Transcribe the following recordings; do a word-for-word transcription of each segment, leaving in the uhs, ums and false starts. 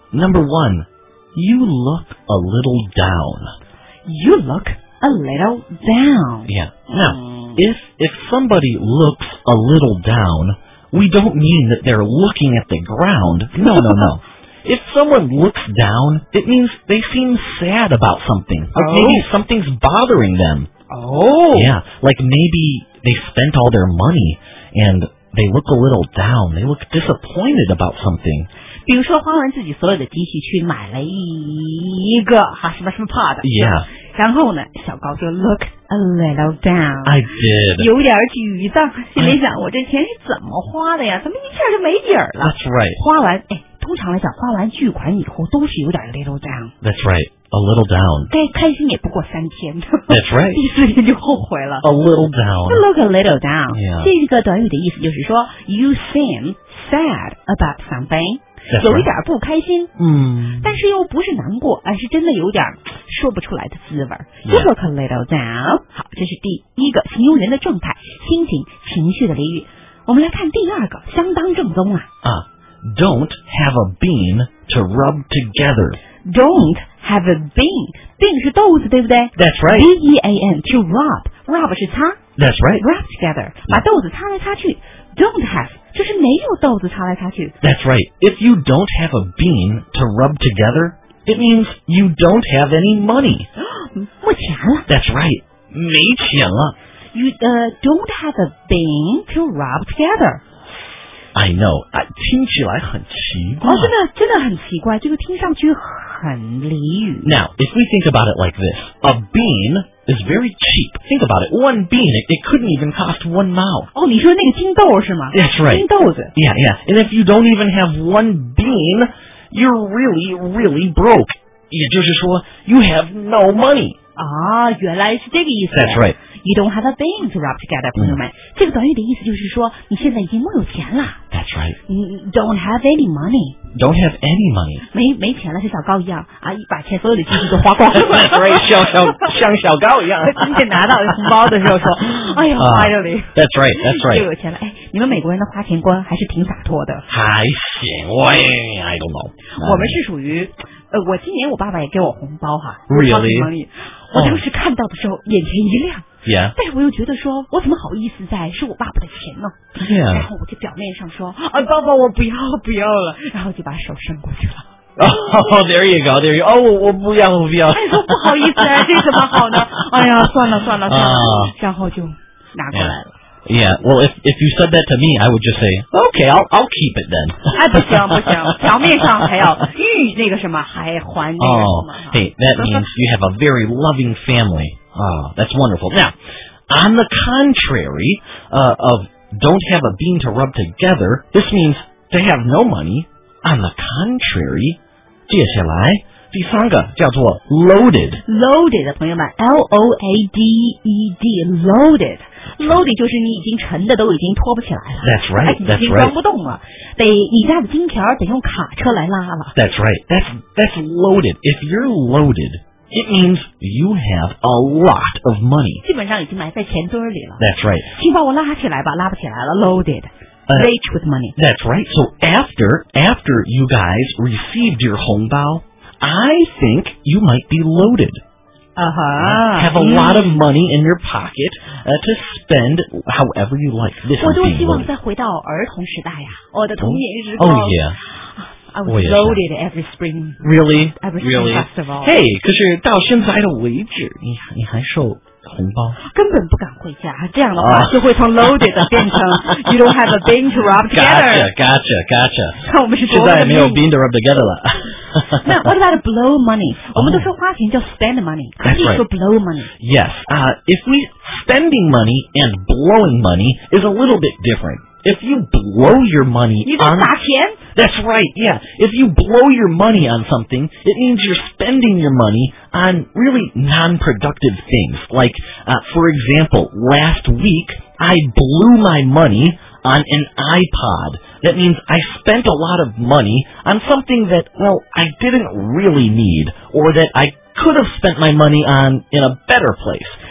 number one, you look a little down. You look a little down. Yeah. Now, mm. if if somebody looks a little down, we don't mean that they're looking at the ground. No, no, no. If someone looks down, it means they seem sad about something. Like oh. maybe something's bothering them. Oh. Yeah, like maybe they spent all their money and they look a little down. They look disappointed about something. 比如说花完自己所有的积蓄去买了一个哈什么什么 pod， Yeah. 然后呢，小高就 look a little down. I did. 有点沮丧，心里想我这钱是怎么花的呀？怎么一下就没底儿了 ？That's right. 花完，哎，通常来讲，花完巨款以后都是有点 little down. That's right. A little down. 该开心也不过三天。 That's right. 第四天就后悔了。 A little down. Look a little down. Yeah. 这个短语的意思就是说 ，you seem sad about something. That's 有一点不开心， 嗯， 但是又不是难过，而是真的有点说不出来的滋味。 Yeah. You look a little down. 好，这是第一个形容人的状态、心情、情绪的俚语。我们来看第二个，相当正宗啊。 啊、uh,，Don't have a bean to rub together. Don't have a bean. Bean 是豆子，对不对 That's right. B E A N to rub. Rub 是擦。 That's right. Rub together. 把豆子擦来擦去。Don't have 就是没有豆子擦来擦去。 That's right. If you don't have a bean to rub together, it means you don't have any money. 没钱了。 That's right. 没钱了。 You uh, don't have a bean to rub together. I know. 啊，听起来很奇怪。 哦，真的真的很奇怪，这个听上去很俚语。 Now, if we think about it like this, a bean is very cheap. Think about it. One bean, it, it couldn't even cost one mao. 哦，你说那个金豆是吗 That's right. 金豆子。 Yeah, yeah. And if you don't even have one bean, you're really, really broke. 也就是说, you have no money. 啊，原来是这个意思。 That's right. You don't have a bean to rub together, 朋友们。这个短语的意思就是说，你现在已经没有钱了。 That's right. 你 don't have any money. Don't have any money. 没没钱了，是小高一样啊，一把钱所有的积蓄都花光了。 That's right. 像小像小高一样。 今天拿到红包的时候说，哎呀 ，finally. That's right. That's right. 又有钱了。哎，你们美国人的花钱观还是挺洒脱的。 还行，我也 I don't know. 我们是属于，呃，我今年我爸爸也给我红包哈 Really? 我当时看到的时候眼前一亮。 Yeah. 但是我又觉得说，我怎么好意思在收我爸爸的钱呢 Yeah. 然后我就表面上说，啊，爸爸我不要不要了，然后就把手伸过去了。 Oh, there you go, there you go. 哦，我不要，我不要。 哎，说不好意思啊，这怎么好呢？哎呀，算了算了算了， uh, 然后就拿过来了。 Yeah, well, if if you said that to me, I would just say, okay, I'll I'll keep it then. 哎，不行不行，表面上还要预那个什么，还还那个什么。 Oh, hey, that means you have a very loving family. Oh, that's wonderful. Now, on the contrary uh, of don't have a bean to rub together, this means to have no money. On the contrary, 接下来第三个叫做 loaded. Loaded 的朋友们 ，L O A D E D，loaded。loaded 就是你已经沉的都已经拖不起来了。 That's right. That's 已经 right. 装不动了，得你家的金条得用卡车来拉了。 That's right. That's that's loaded. If you're loaded, it means you have a lot of money. 基本上已经埋在钱堆里了。 That's right. 请把我拉起来吧，拉不起来了。Loaded, Uh, rich with money. That's right. So after after you guys received your hongbao, I think you might be loaded. 啊哈 Have a lot of money in your pocket uh, to spend however you like. This 我 is 多 being 希望 loaded. 再回到儿童时代呀，我的童年时光。 Oh yeah. I was 我也是 loaded every spring. Really? Every Really? festival. Hey, 可是到现在的为止，你你还收红包？ 根本不敢回家，这样的话就会从 loaded 变成 you don't have a bean to rub together. Gotcha, gotcha, gotcha. 看我们是多现在没有么的 bean to rub together 了。 那 what about blow money？ 我们都说花钱叫 spend money， 可以说 blow money。 Yes, uh, if we spending money and blowing money is a little bit different. If you blow your money 你在 on 打钱 That's right, yeah. If you blow your money on something, it means you're spending your money on really non-productive things. Like, uh, for example, last week, I blew my money on an iPod. That means I spent a lot of money on something that, well, I didn't really need, or that I could have spent my money on in a better place.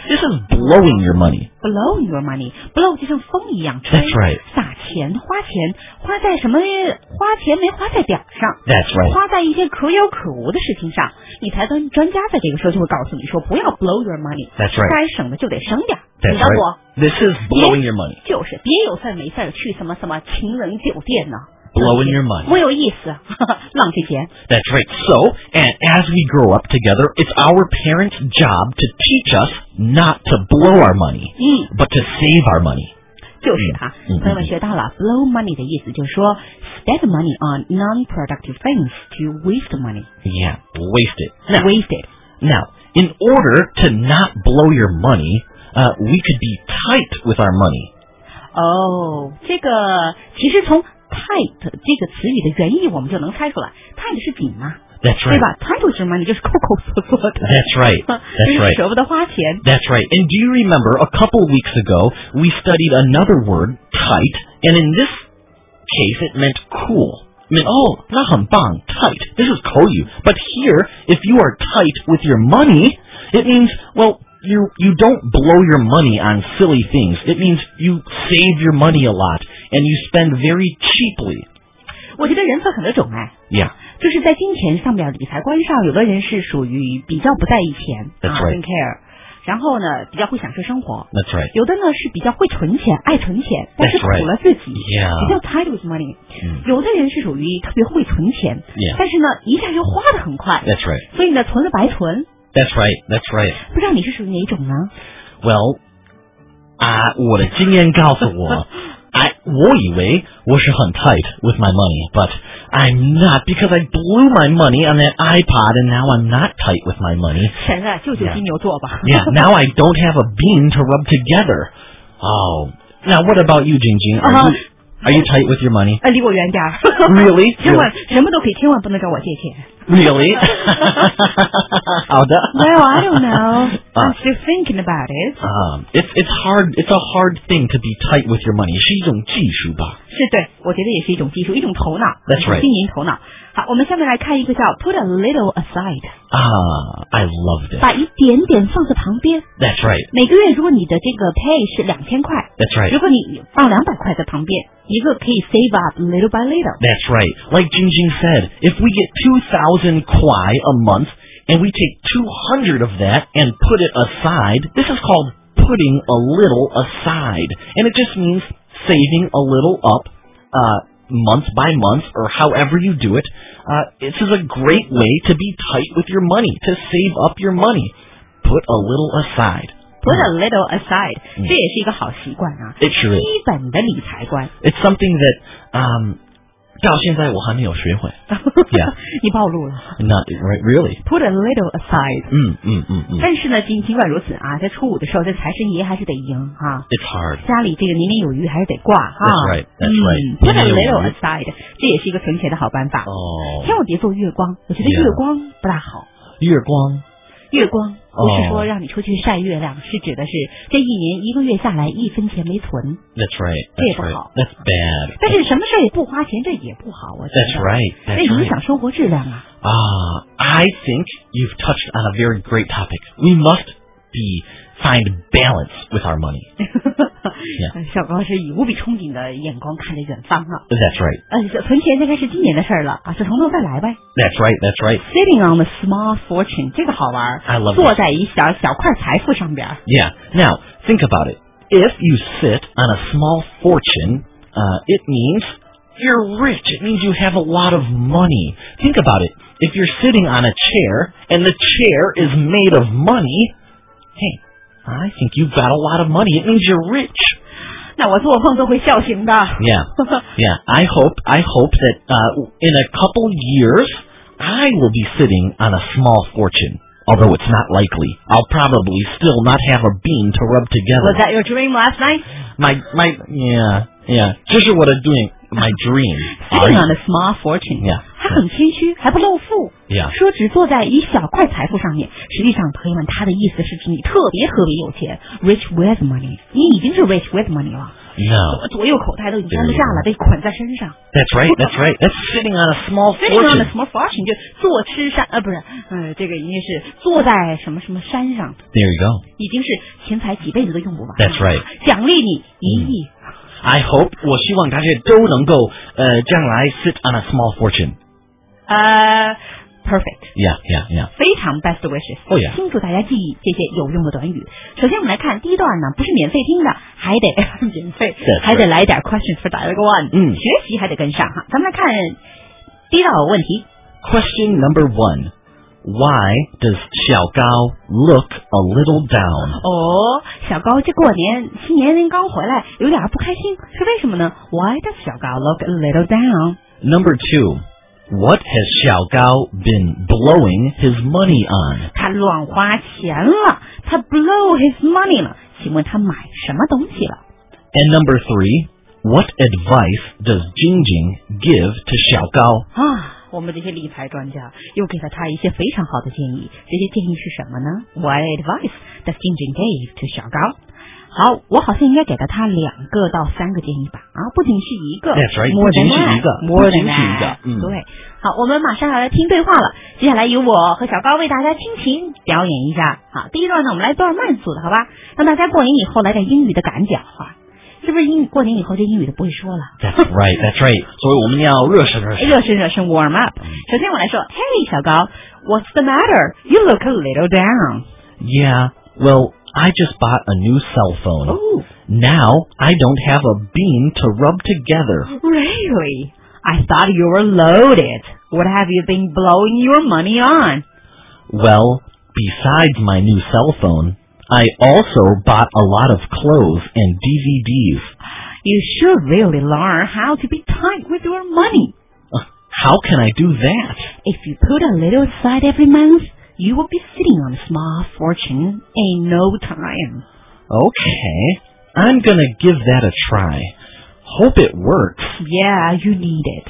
This is blowing your money. Blow your money. Blow 就像风一样吹。 That's right. 撒钱，花钱，花在什么？花钱没花在点上。 That's right. 花在一些可有可无的事情上。理财专专家在这个时候就会告诉你说，不要 blow your money. That's right. 该省的就得省点。 That's 你告诉我 right. This is blowing your money. 就是别有事没事去什么什么情人酒店呢。 Blowing your money. 我有意思，浪费钱。 That's right. So, and as we grow up together, it's our parents' job to teach us not to blow our money, 嗯 but to save our money. 就是啊， 嗯朋友们学到了 blow money 的意思，就是说 spend money on non-productive things to waste money. Yeah, waste it. Now, Waste it. now, in order to not blow your money, uh, we could be tight with our money. 哦，这个其实从 tight 这个词语的原意我们就能猜出来 ，tight 是紧嘛， That's 对 right. 吧 ？tight 是什么？你就是抠抠缩缩的。 That's right. 就 That's 是 right. 舍不得花钱。 That's right. And do you remember a couple weeks ago, we studied another word, tight, and in this case it meant cool. I mean, oh, 那很棒, tight. This is 口语. But here, if you are tight with your money, it means, well, you you don't blow your money on silly things. It means you save your money a lot, and you spend very cheaply. 我觉得人分很多种哎。 Yeah. 就是在金钱上面理财观上，有的人是属于比较不在意钱 That's 啊 right. ，don't care，然后呢比较会享受生活。 That's right. 有的呢是比较会存钱，爱存钱，但是 That's right. 苦了自己， Yeah. 比较 tight with money。 嗯有的人是属于特别会存钱， Yeah. 但是呢一下就花得很快， That's right. 所以呢存了白存。 That's right. That's right. 不知道你是属于哪一种呢？ Well, 啊，我的经验告诉我 I 我以为我是很 tight with my money, but I'm not because I blew my money on that iPod and now I'm not tight with my money. 神啊，救救金牛座吧。 Yeah, now I don't have a bean to rub together. Oh, now what about you, Jingjing? Are, Uh-huh. you, are you tight with your money? 呃，离我远点儿。 Really? 千万什么都可以，千万不能找我借钱。 Really? 好的。 Well, I don't know. I'm still thinking about it. Um, it's it's hard. It's a hard thing to be tight with your money. 是一种技术吧？ 是对，我觉得也是一种技术，一种头脑。 That's right. 经营头脑。好，我们下面来看一个叫 put a little aside， Ah, I love this. 把一点点放在旁边。 That's right. 每个月如果你的这个 pay 是两千块， That's right. 如果你放两百块在旁边，一个可以 save up little by little。 That's right. Like Jingjing said, if we get two thousand kwai a month and we take two hundred of that and put it aside, this is called putting a little aside. And it just means saving a little up, uh, month by month or however you do it. Uh, this is a great way to be tight with your money, to save up your money. Put a little aside. Put a little aside，、嗯、这也是一个好习惯啊， It sure is. 基本的理财观。 It's something that, um, 到现在我还没有学会。Yeah. 你暴露了。 Not right, really. Put a little aside. 嗯嗯嗯嗯。 但是呢，尽尽管如此啊，在初五的时候，这财神爷还是得赢哈。 It's hard. 家里这个年年有余还是得挂哈。 That's right. That's right. 嗯 Put a little aside， 这也是一个存钱的好办法。 哦。 千万别做月光，我觉得 Yeah. 月光不大好。 月光。 月光不是说哦让你出去晒月亮，是指的是这一年一个月下来一分钱没存。 That's right. 这也 That's 不 right. 好。 That's bad. 但是什么事儿也不花钱，这也不好，我觉得。 That's right. 这 That's 影 right. 响生活质量啊。 Ah, I think you've touched on a very great topic. We must be find balance with our money. Yeah. 小高是以无比憧憬的眼光看着远方啊。 That's right. 呃，存钱这该是今年的事儿了啊，就从头再来呗。 That's right. That's right. Sitting on a small fortune， 这个好玩。 I love 坐在一小小块财富上边。 Yeah. Now, think about it. If you sit on a small fortune, uh, it means you're rich. It means you have a lot of money. Think about it. If you're sitting on a chair and the chair is made of money, hey, I think you've got a lot of money. It means you're rich. 那我做梦都会笑醒的。 Yeah. Yeah. I hope, I hope that, uh, in a couple years, I will be sitting on a small fortune. Although it's not likely. I'll probably still not have a bean to rub together. Was that your dream last night? My, my, yeah, yeah. 这是我的 dream, my dream. Sitting on a small fortune. Yeah. 还很谦虚，还不露富。 Yeah. 说只坐在一小块财富上面，实际上朋友们，他的意思是指你特别特别有钱 ，rich with money。你已经是 rich with money 了。 No. 左右口袋都已经装不下了，被捆在身上。 That's right, that's right. That's sitting on a small Sitting on a fortune. small fortune 就坐吃山，呃，不是，呃，这个应该是坐在什么什么山上。 There you go. 已经是钱财几辈子都用不完。 That's right. 奖励你一亿。 I hope 我希望大家都能够呃将来 sit on a small fortune. 呃。Perfect. Yeah, yeah, yeah. 非常 best wishes. Oh yeah. 清楚大家记忆这些有用的短语。首先我们来看第一段呢，不是免费听的，还得免费，还得来点 questions for dialogue one。 嗯， 学习还得跟上哈。咱们来看第一道问题。 Question number one. Why does 小高 look a little down? 哦，小高这过年新年刚回来，有点不开心，是为什么呢 ？Why does 小高 look a little down? Number two.What has 小高 been blowing his money on? 他乱花钱了，他 blow his money 了。请问他买什么东西了 And number three, what advice does Jingjing give to 小高？ 啊，我们这些理财专家又给了他一些非常好的建议。这些建议是什么呢 ？What advice does Jingjing give to 小高？好，我好像应该给了他两个到三个建议吧？啊，不仅是一个 ，That's right， more 不仅 than 是一个 that，more 不仅 than 是一个 that， 嗯， 对。好，我们马上要来听对话了。接下来由我和小高为大家倾情表演一下。好，第一段呢，我们来段慢速的，好吧？让大家过年以后来点英语的赶脚啊！是不是英语过年以后这英语都不会说了 ？That's right, that's right。所以我们要热身热身， 热身热身 ，warm up。首先我来说 ，Hey， 小高 ，What's the matter? You look a little down. Yeah, well, I just bought a new cell phone. Oh. Now I don't have a bean to rub together. Really? I thought you were loaded. What have you been blowing your money on? Well, besides my new cell phone, I also bought a lot of clothes and D V Ds. You should really learn how to be tight with your money. Uh, how can I do that? If you put a little aside every month, you will be sitting on a small fortune in no time. Okay, I'm gonna give that a try. Hope it works. Yeah, you need it.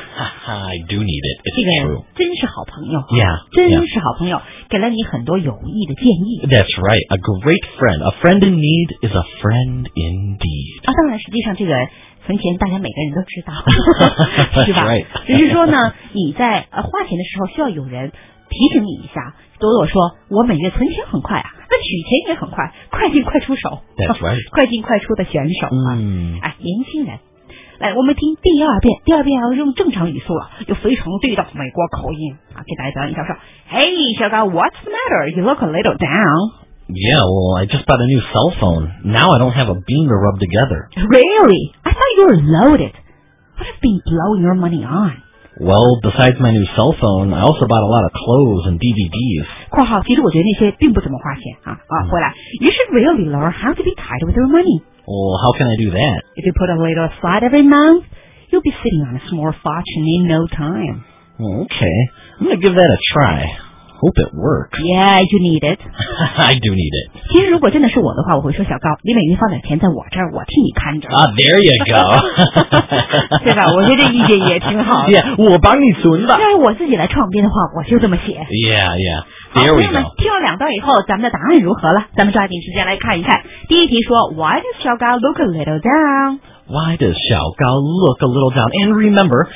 I do need it. It's 这个 true. 真是好朋友 Yeah, 真 yeah. 是好朋友，给了你很多有益的建议。 That's right. A great friend. A friend in need is a friend indeed. 啊，当然，实际上这个存钱大家每个人都知道，是吧 right. 只是说呢，你在呃花钱的时候需要有人提醒你一下。朵朵说：“我每月存钱很快啊，那取钱也很快，快进快出手。” That's right. 快进快出的选手啊！ 嗯哎，年轻人，来，我们听第二遍，第二遍要用正常语速了，有非常地道美国口音啊，给大家表演一下说：“Hey， 小高 ，What's the matter? You look a little down.” Yeah, well, I just bought a new cell phone. Now I don't have a bean to rub together. Really? I thought you were loaded. What have you been blowing your money on? Well, besides my new cell phone, I also bought a lot of clothes and D V Ds. 括号，其实我觉得那些并不怎么花钱啊啊！回来 ，You should really learn how to be tight with your money. Well, how can I do that? If you put a little aside every month, you'll be sitting on a small fortune in no time. Okay, I'm gonna give that a try. Hope it works. Yeah, you need it. I do need it. 其实如果真的是我的话，我会说小高，你每月放点钱在我这儿，我替你看着。 Ah, there you go. 对吧？我觉得这意见也挺好的。 Yeah, 我帮你存吧。 要是我自己来创编的话，我就这么写。 Yeah, yeah. 好， There 朋 we 友们， go. 听了两段以后，咱们的答案如何了？咱们抓紧时间来看一看。第一题说 ，Why does 小高 look a little down? Why does 小高 look a little down? And remember,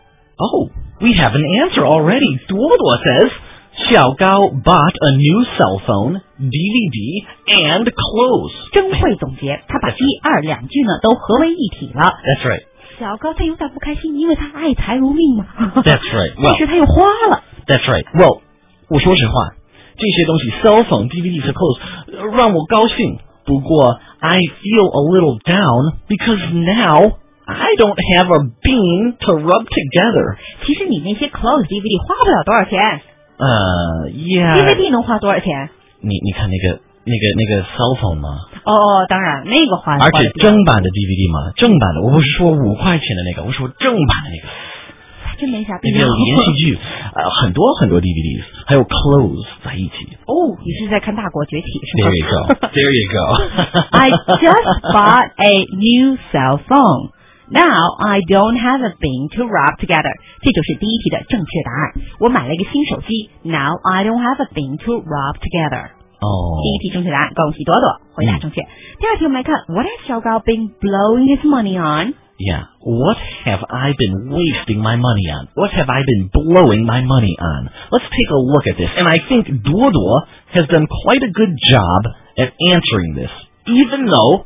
oh, we have an answer already. 朵朵 says, 小高 bought a new cell phone, D V D, and clothes. 真会总结，他把第二两句呢都合为一体了。 That's right. 小高他有点不开心，因为他爱财如命嘛。 That's right. 但是他又花了。 That's right. Well, 我说实话，这些东西 cell phone, D V D 和 clothes 呃让我高兴。不过 I feel a little down because now I don't have a bean to rub together. 其实你那些 clothes D V D 花不了多少钱。 呃、uh, ，D V yeah. D 能花多少钱？ 你你看那个那个那个 cell phone 吗？ 哦哦，当然那个花。 而且正版的 D V D 嘛，正版的，我不是说五块钱的那个，我说正版的那个。 真没啥必那要。 个连续剧，呃，很多很多 D V Ds，还有 clothes 在一起。 哦，你是在看《大国崛起》是吗 There you go. There you go. I just bought a new cell phone. Now I don't have a thing to rub together. 这就是第一题的正确答案。我买了一个新手机。Now I don't have a thing to rub together. 哦， 第一题正确答案，恭喜朵朵回答正确。第二题我们来看 ，What has 小高 been blowing his money on？Yeah, what have I been wasting my money on? What have I been blowing my money on? Let's take a look at this. And I think Duoduo has done quite a good job at answering this, even though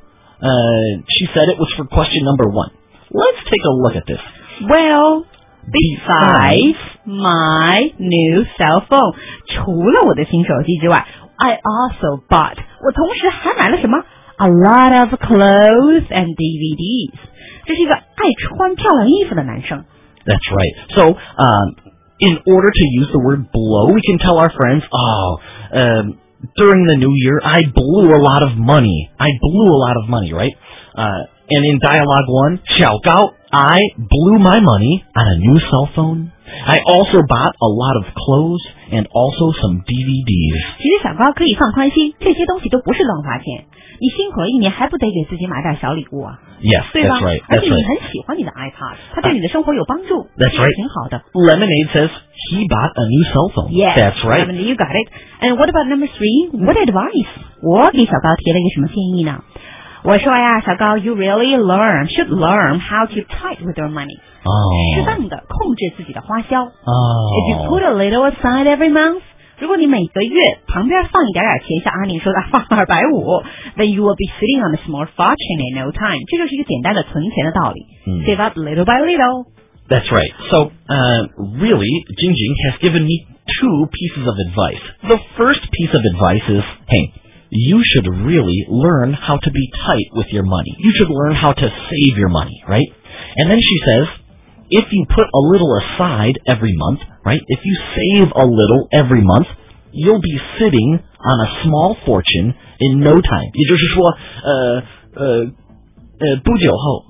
uh, she said it was for question number one. Let's take a look at this. Well, besides my new cell phone, 除了我的新手机之外 I also bought, 我同时还买了什么 A lot of clothes and D V Ds. 这是一个爱穿漂亮衣服的男生。 That's right. So, um, in order to use the word blow, we can tell our friends, oh, um, during the new year, I blew a lot of money. I blew a lot of money, right? Uh, and in dialogue one, 小高, I blew my money on a new cell phone. I also bought a lot of clothes and also some D V Ds. 其实小高可以放宽心，这些东西都不是乱花钱。你辛苦了一年，还不得给自己买点小礼物啊？ Yes, 对吧？ that's right. 而且 That's 你 right. 很喜欢你的 iPod， 它对你的生活有帮助。 That's right. 挺好的。 Lemonade says he bought a new cell phone. Yes, that's right. Lemonade, you got it. And what about number three? What advice? 我给小高提了一个什么建议呢？我说呀，小高 ，you really learn should learn how to tight with your money. 哦， 适当的控制自己的花销。 哦 If you put a little aside every month. 如果你每个月旁边放一点点钱，像阿宁说的放二百五 then you will be sitting on a small fortune in no time. 这就是一个简单的存钱的道理。 嗯 Save up little by little. That's right. So, uh, really, Jingjing has given me two pieces of advice. The first piece of advice is, hey, you should really learn how to be tight with your money. You should learn how to save your money, right? And then she says, if you put a little aside every month, right, if you save a little every month, you'll be sitting on a small fortune in no time. 也就是说，呃呃呃，不久后